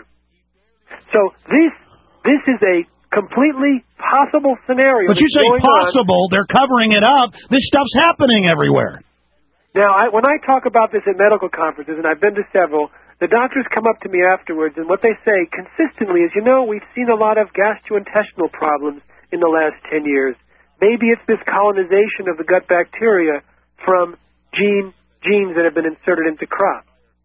So this is a completely possible scenario. But you say possible, they're covering it up. This stuff's happening everywhere. Now, when I talk about this at medical conferences, and I've been to several, the doctors come up to me afterwards, and what they say consistently is, we've seen a lot of gastrointestinal problems in the last 10 years. Maybe it's this colonization of the gut bacteria from genes that have been inserted into crops.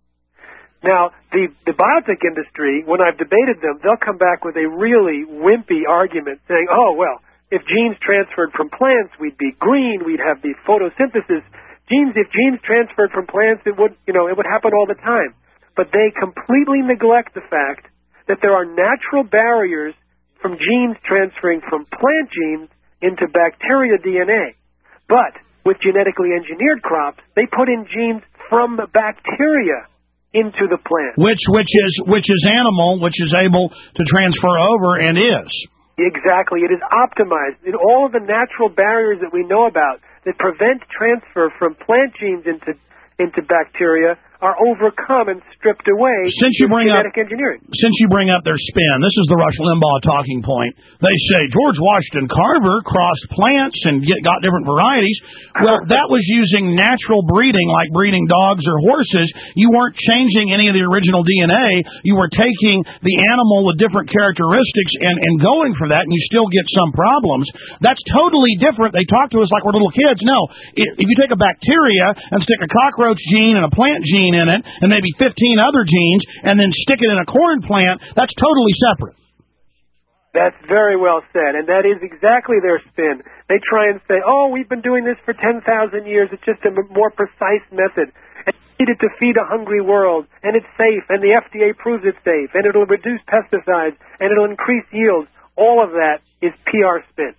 Now, the biotech industry, when I've debated them, they'll come back with a really wimpy argument saying, oh, well, if genes transferred from plants, we'd be green, we'd have the photosynthesis. If genes transferred from plants, it would happen all the time. But they completely neglect the fact that there are natural barriers from genes transferring from plant genes into bacteria DNA. But with genetically engineered crops, they put in genes from bacteria into the plant. Which is animal, which is able to transfer over and is. Exactly. It is optimized. In all of the natural barriers that we know about that prevent transfer from plant genes into bacteria are overcome and stripped away with genetic engineering. Since you bring up their spin, this is the Rush Limbaugh talking point. They say George Washington Carver crossed plants and got different varieties. Well, that was using natural breeding, like breeding dogs or horses. You weren't changing any of the original DNA. You were taking the animal with different characteristics and going for that, and you still get some problems. That's totally different. They talk to us like we're little kids. No, if you take a bacteria and stick a cockroach gene and a plant gene in it, and maybe 15 other genes, and then stick it in a corn plant, that's totally separate. That's very well said, and that is exactly their spin. They try and say, oh, we've been doing this for 10,000 years, it's just a more precise method, and we need it to feed a hungry world, and it's safe, and the FDA proves it's safe, and it'll reduce pesticides, and it'll increase yields. All of that is PR spin.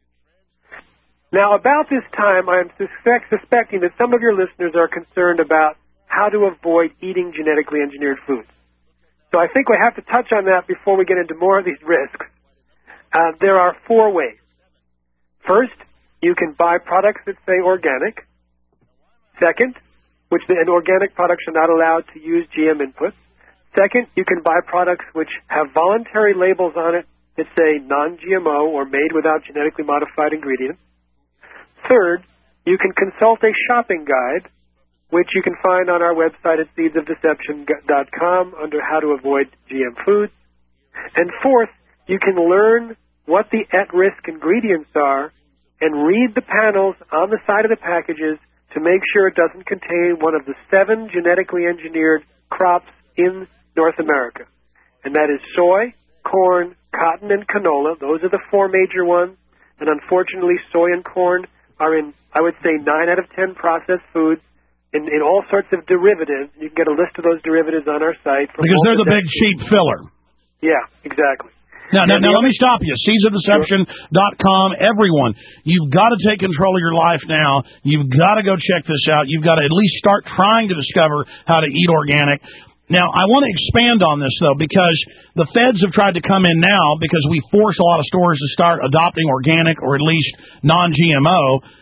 Now, about this time, I'm suspecting that some of your listeners are concerned about how to avoid eating genetically engineered foods. So I think we have to touch on that before we get into more of these risks. There are 4 ways. First, you can buy products that say organic. Second, and organic products are not allowed to use GM inputs. Second, you can buy products which have voluntary labels on it that say non-GMO or made without genetically modified ingredients. Third, you can consult a shopping guide, which you can find on our website at seedsofdeception.com under How to Avoid GM Foods. And fourth, you can learn what the at-risk ingredients are and read the panels on the side of the packages to make sure it doesn't contain one of the 7 genetically engineered crops in North America. And that is soy, corn, cotton, and canola. Those are the 4 major ones. And unfortunately, soy and corn are in, I would say, 9 out of 10 processed foods. In all sorts of derivatives. You can get a list of those derivatives on our site. Because they're the big cheap filler. Yeah, exactly. Now let me stop you. Seedsofdeception.com. Everyone, you've got to take control of your life now. You've got to go check this out. You've got to at least start trying to discover how to eat organic. Now, I want to expand on this, though, because the feds have tried to come in now because we force a lot of stores to start adopting organic or at least non-GMO.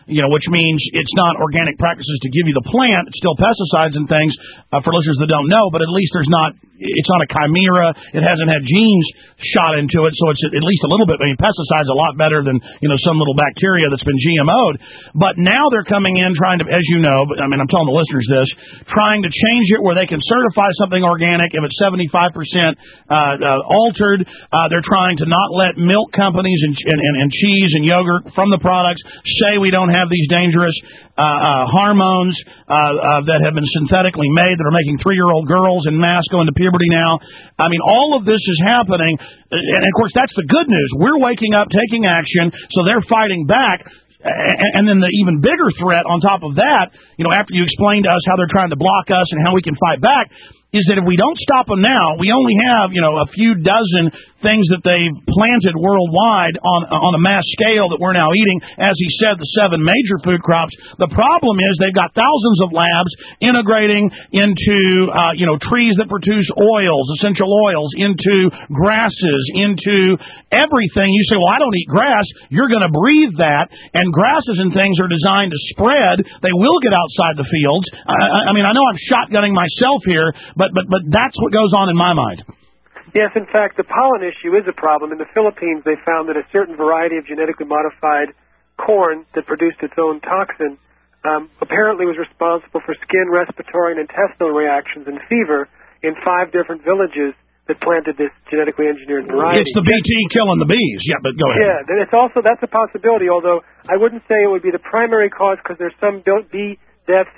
which means it's not organic practices to give you the plant. It's still pesticides and things, for listeners that don't know, but at least it's not a chimera. It hasn't had genes shot into it, so it's at least a little bit. I mean, pesticides a lot better than, some little bacteria that's been GMO'd. But now they're coming in trying to, as you know, but I mean, I'm telling the listeners this, trying to change it where they can certify something organic if it's 75% altered. They're trying to not let milk companies and cheese and yogurt from the products say we don't have these dangerous hormones that have been synthetically made that are making 3-year-old girls in mass go into puberty now. I mean, all of this is happening, and of course that's the good news. We're waking up, taking action, so they're fighting back. And then the even bigger threat on top of that, after you explain to us how they're trying to block us and how we can fight back, is that if we don't stop them now, we only have, a few dozen things that they've planted worldwide on a mass scale that we're now eating. As he said, the 7 major food crops. The problem is they've got thousands of labs integrating into, trees that produce oils, essential oils, into grasses, into everything. You say, well, I don't eat grass. You're going to breathe that. And grasses and things are designed to spread. They will get outside the fields. I mean, I know I'm shotgunning myself here, but that's what goes on in my mind. Yes, in fact, the pollen issue is a problem. In the Philippines, they found that a certain variety of genetically modified corn that produced its own toxin apparently was responsible for skin, respiratory, and intestinal reactions and fever in 5 different villages that planted this genetically engineered variety. It's the BT killing the bees. Yeah, but go ahead. Yeah, that's a possibility, although I wouldn't say it would be the primary cause because there's some bee deaths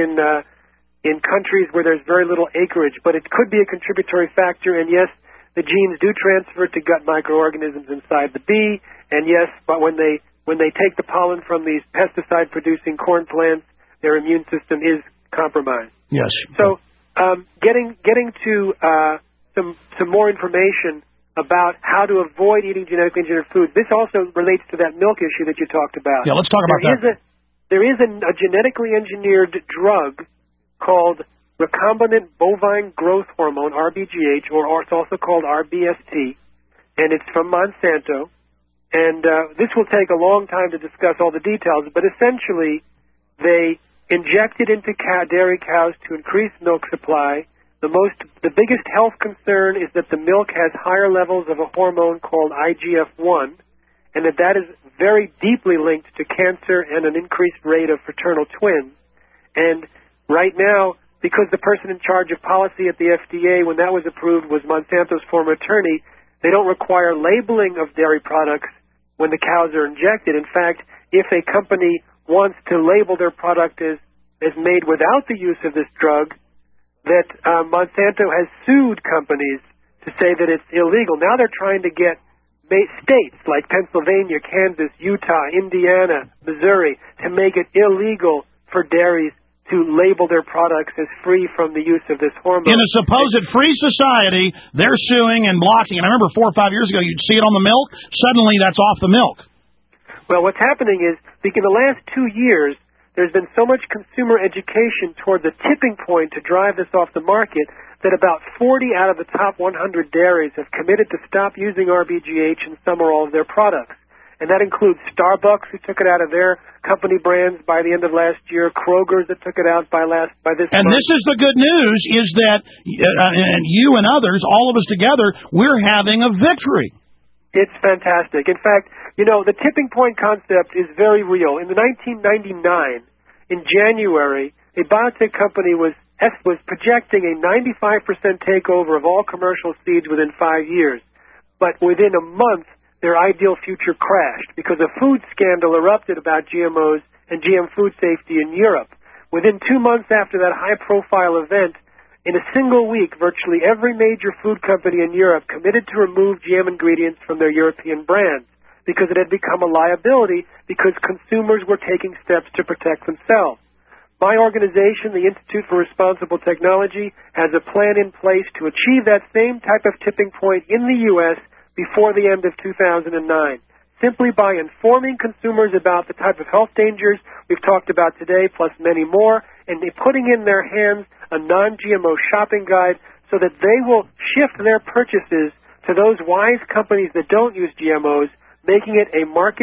in countries where there's very little acreage, but it could be a contributory factor, and yes, the genes do transfer to gut microorganisms inside the bee, and yes, but when they take the pollen from these pesticide-producing corn plants, their immune system is compromised. Yes. So, getting to some more information about how to avoid eating genetically engineered foods. This also relates to that milk issue that you talked about. Yeah, let's talk about that. There is a genetically engineered drug called recombinant bovine growth hormone, RBGH, or it's also called RBST, and it's from Monsanto. And this will take a long time to discuss all the details, but essentially they inject it into dairy cows to increase milk supply. The biggest health concern is that the milk has higher levels of a hormone called IGF-1, and that is very deeply linked to cancer and an increased rate of fraternal twins. And right now, because the person in charge of policy at the FDA when that was approved was Monsanto's former attorney, they don't require labeling of dairy products when the cows are injected. In fact, if a company wants to label their product as made without the use of this drug, that Monsanto has sued companies to say that it's illegal. Now they're trying to get states like Pennsylvania, Kansas, Utah, Indiana, Missouri to make it illegal for dairies to label their products as free from the use of this hormone. In a supposed free society, they're suing and blocking. And I remember 4 or 5 years ago, you'd see it on the milk. Suddenly, that's off the milk. Well, what's happening is, in the last 2 years, there's been so much consumer education toward the tipping point to drive this off the market that about 40 out of the top 100 dairies have committed to stop using RBGH in some or all of their products. And that includes Starbucks, who took it out of their company brands by the end of last year, Kroger's that took it out by this And month. This is the good news, is that and you and others, all of us together, we're having a victory. It's fantastic. In fact, the tipping point concept is very real. In 1999, in January, a biotech company was projecting a 95% takeover of all commercial seeds within 5 years. But within a month, their ideal future crashed because a food scandal erupted about GMOs and GM food safety in Europe. Within 2 months after that high-profile event, in a single week, virtually every major food company in Europe committed to remove GM ingredients from their European brands because it had become a liability because consumers were taking steps to protect themselves. My organization, the Institute for Responsible Technology, has a plan in place to achieve that same type of tipping point in the U.S. before the end of 2009, simply by informing consumers about the type of health dangers we've talked about today, plus many more, and putting in their hands a non-GMO shopping guide so that they will shift their purchases to those wise companies that don't use GMOs, making it a marketing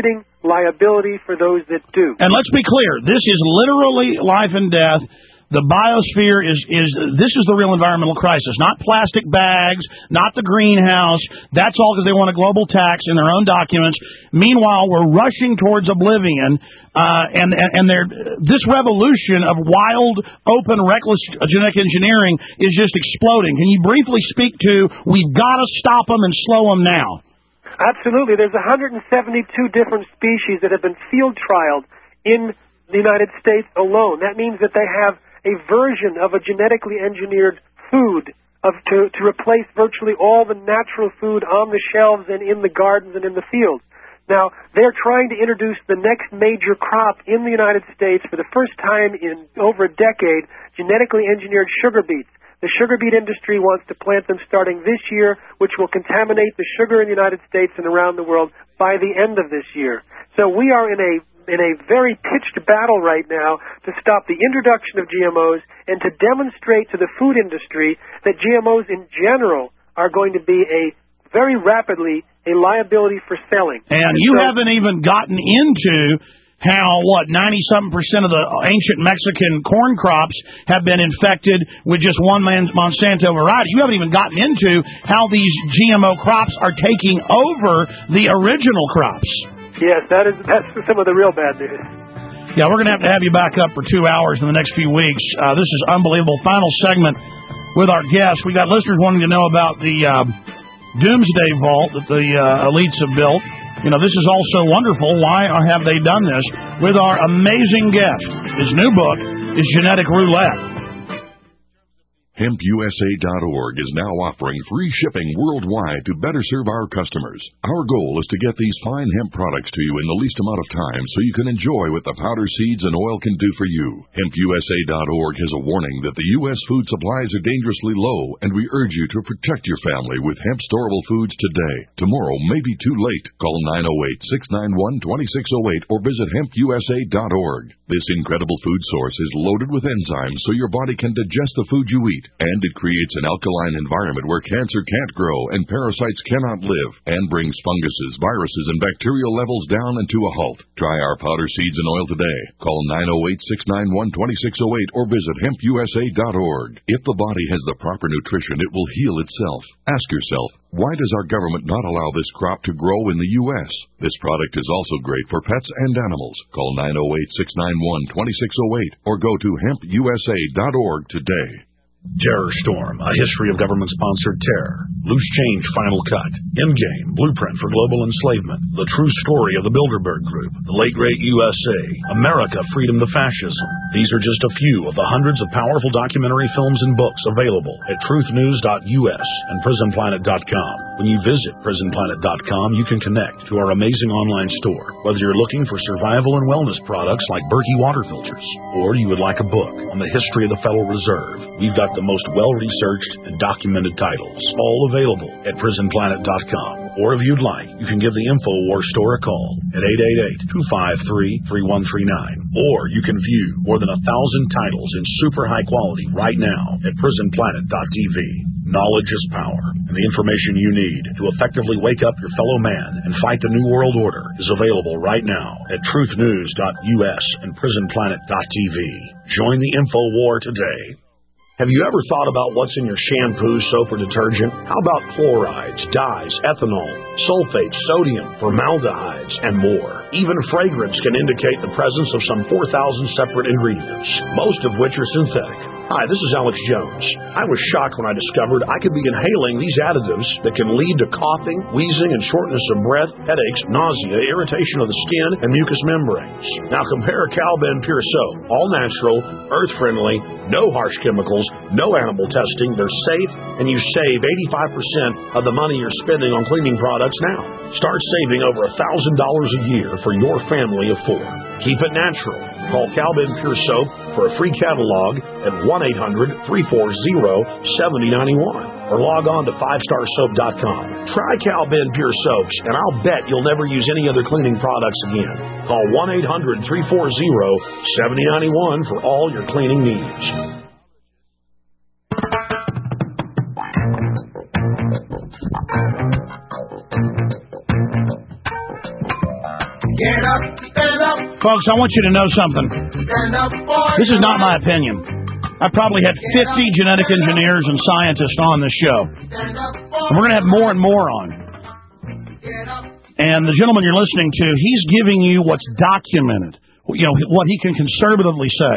liability for those that do. And let's be clear, this is literally life and death. The biosphere is this is the real environmental crisis, not plastic bags, not the greenhouse. That's all because they want a global tax in their own documents. Meanwhile, we're rushing towards oblivion, and this revolution of wild, open, reckless genetic engineering is just exploding. Can you briefly speak to we've got to stop them and slow them now? Absolutely. There's 172 different species that have been field trialed in the United States alone. That means that they have a version of a genetically engineered food to replace virtually all the natural food on the shelves and in the gardens and in the fields. Now, they're trying to introduce the next major crop in the United States for the first time in over a decade, genetically engineered sugar beets. The sugar beet industry wants to plant them starting this year, which will contaminate the sugar in the United States and around the world by the end of this year. So we are in a very pitched battle right now to stop the introduction of GMOs and to demonstrate to the food industry that GMOs in general are going to be very rapidly a liability for selling. And you haven't even gotten into how, 90-something% of the ancient Mexican corn crops have been infected with just one Monsanto variety. You haven't even gotten into how these GMO crops are taking over the original crops. Yes, that's some of the real bad news. Yeah, we're going to have you back up for 2 hours in the next few weeks. This is unbelievable. Final segment with our guests. We got listeners wanting to know about the Doomsday Vault that the elites have built. This is all so wonderful. Why have they done this? With our amazing guest. His new book is Genetic Roulette. HempUSA.org is now offering free shipping worldwide to better serve our customers. Our goal is to get these fine hemp products to you in the least amount of time so you can enjoy what the powder seeds and oil can do for you. HempUSA.org has a warning that the U.S. food supplies are dangerously low, and we urge you to protect your family with hemp storable foods today. Tomorrow may be too late. Call 908-691-2608 or visit HempUSA.org. This incredible food source is loaded with enzymes so your body can digest the food you eat. And it creates an alkaline environment where cancer can't grow and parasites cannot live, and brings funguses, viruses, and bacterial levels down and to a halt. Try our powder seeds and oil today. Call 908-691-2608 or visit HempUSA.org. If the body has the proper nutrition, it will heal itself. Ask yourself, why does our government not allow this crop to grow in the U.S.? This product is also great for pets and animals. Call 908-691-2608 or go to HempUSA.org today. Terror Storm, a history of government-sponsored terror. Loose Change Final Cut. Endgame, Blueprint for Global Enslavement. The True Story of the Bilderberg Group. The Late Great USA. America, Freedom to Fascism. These are just a few of the hundreds of powerful documentary films and books available at truthnews.us and prisonplanet.com. When you visit prisonplanet.com, you can connect to our amazing online store. Whether you're looking for survival and wellness products like Berkey water filters, or you would like a book on the history of the Federal Reserve, we've got the most well-researched and documented titles, all available at prisonplanet.com. Or if you'd like, you can give the InfoWars store a call at 888-253-3139. Or you can view more than 1,000 titles in super high quality right now at prisonplanet.tv. Knowledge is power, and the information you need to effectively wake up your fellow man and fight the New World Order is available right now at truthnews.us and prisonplanet.tv. Join the InfoWar today. Have you ever thought about what's in your shampoo, soap, or detergent? How about chlorides, dyes, ethanol, sulfates, sodium, formaldehydes, and more? Even fragrance can indicate the presence of some 4,000 separate ingredients, most of which are synthetic. Hi, this is Alex Jones. I was shocked when I discovered I could be inhaling these additives that can lead to coughing, wheezing, and shortness of breath, headaches, nausea, irritation of the skin, and mucous membranes. Now compare Cal-Ben Pure Soap. All natural, earth-friendly, no harsh chemicals, no animal testing. They're safe, and you save 85% of the money you're spending on cleaning products now. Start saving over $1,000 a year for your family of 4. Keep it natural. Call Cal-Ben Pure Soap for a free catalog at 1-800-340-7091 or log on to 5starsoap.com. Try Cal-Ben Pure Soaps, and I'll bet you'll never use any other cleaning products again. Call 1-800-340-7091 for all your cleaning needs. Get up Folks, I want you to know something. This is not my opinion. I've probably had 50 genetic engineers and scientists on this show. And we're going to have more and more on. And the gentleman you're listening to, he's giving you what's documented, you know, what he can conservatively say.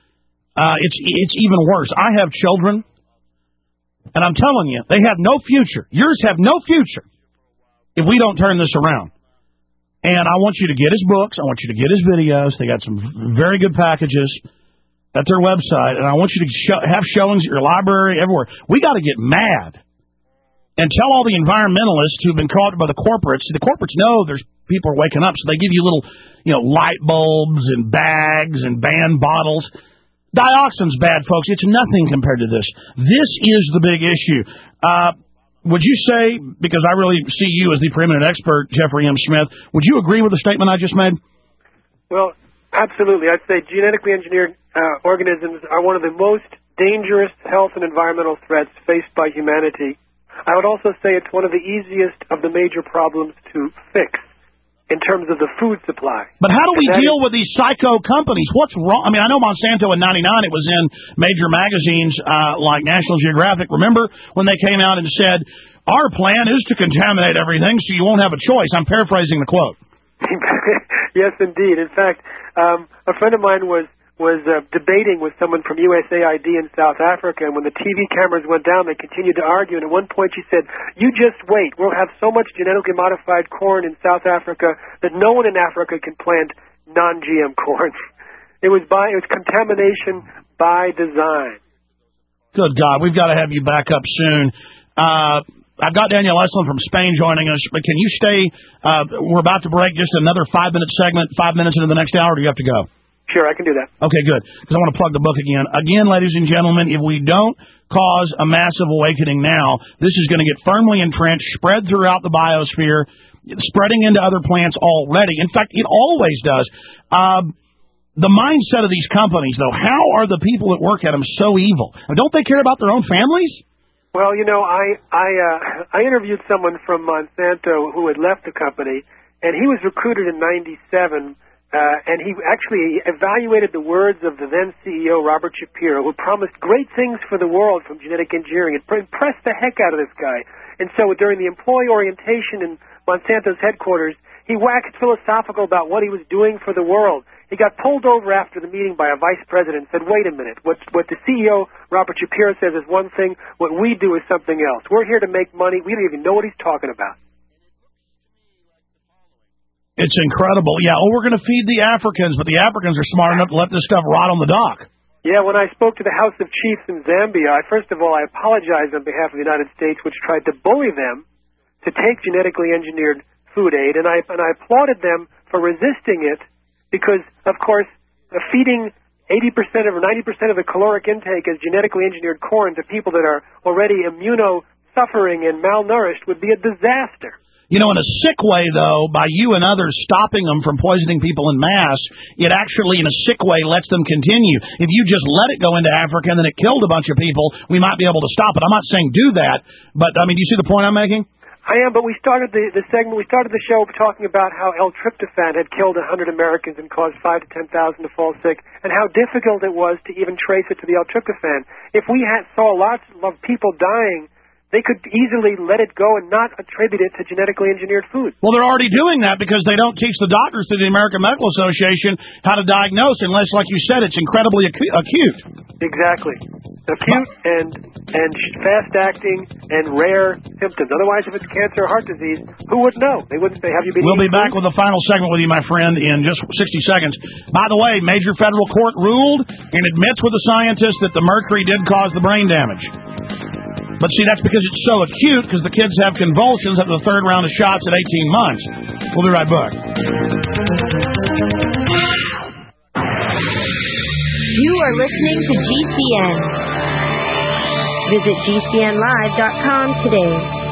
It's even worse. I have children, and I'm telling you, they have no future. Yours have no future if we don't turn this around. And I want you to get his books. I want you to get his videos. They got some very good packages at their website. And I want you to have showings at your library, everywhere. We got to get mad and tell all the environmentalists who've been caught by the corporates. The corporates know there's people are waking up, so they give you little, you know, light bulbs and bags and banned bottles. Dioxin's bad, folks. It's nothing compared to this. This is the big issue. Would you say, because I really see you as the preeminent expert, Jeffrey M. Smith, would you agree with the statement I just made? Well, absolutely. I'd say genetically engineered organisms are one of the most dangerous health and environmental threats faced by humanity. I would also say it's one of the easiest of the major problems to fix in terms of the food supply. But how do we deal with these psycho companies? What's wrong? I mean, I know Monsanto in 99, it was in major magazines like National Geographic. Remember when they came out and said, our plan is to contaminate everything so you won't have a choice? I'm paraphrasing the quote. Yes, indeed. In fact, a friend of mine was debating with someone from USAID in South Africa, and when the TV cameras went down, they continued to argue, and at one point she said, you just wait, we'll have so much genetically modified corn in South Africa that no one in Africa can plant non-GM corn. It was contamination by design. Good God, we've got to have you back up soon. I've got Daniel Esslin from Spain joining us, but can you stay, we're about to break, just another 5-minute segment, 5 minutes into the next hour, or do you have to go? Sure, I can do that. Okay, good, because I want to plug the book again. Again, ladies and gentlemen, if we don't cause a massive awakening now, this is going to get firmly entrenched, spread throughout the biosphere, spreading into other plants already. In fact, it always does. The mindset of these companies, though, how are the people that work at them so evil? Don't they care about their own families? Well, you know, I interviewed someone from Monsanto who had left the company, and he was recruited in '97. And he actually evaluated the words of the then CEO, Robert Shapiro, who promised great things for the world from genetic engineering. It impressed the heck out of this guy. And so during the employee orientation in Monsanto's headquarters, he waxed philosophical about what he was doing for the world. He got pulled over after the meeting by a vice president and said, wait a minute, what the CEO, Robert Shapiro, says is one thing, what we do is something else. We're here to make money. We don't even know what he's talking about. It's incredible. Yeah, we're going to feed the Africans, but the Africans are smart enough to let this stuff rot on the dock. Yeah, when I spoke to the House of Chiefs in Zambia, first of all, I apologized on behalf of the United States, which tried to bully them to take genetically engineered food aid, and I applauded them for resisting it because, of course, feeding 80% or 90% of the caloric intake as genetically engineered corn to people that are already immunosuffering and malnourished would be a disaster. You know, in a sick way, though, by you and others stopping them from poisoning people in mass, it actually, in a sick way, lets them continue. If you just let it go into Africa and then it killed a bunch of people, we might be able to stop it. I'm not saying do that, but, I mean, do you see the point I'm making? I am, but we started the show talking about how L-tryptophan had killed 100 Americans and caused 5,000 to 10,000 to fall sick, and how difficult it was to even trace it to the L-tryptophan. If we saw lots of people dying, they could easily let it go and not attribute it to genetically engineered food. Well, they're already doing that because they don't teach the doctors through the American Medical Association how to diagnose unless, like you said, it's incredibly acute. Exactly. Acute and fast-acting and rare symptoms. Otherwise, if it's cancer or heart disease, who would know? They wouldn't say, have you been We'll be back with the final segment with you, my friend, in just 60 seconds. By the way, major federal court ruled and admits with the scientists that the mercury did cause the brain damage. But see, that's because it's so acute, because the kids have convulsions after the third round of shots at 18 months. We'll be right back. You are listening to GCN. Visit GCNlive.com today.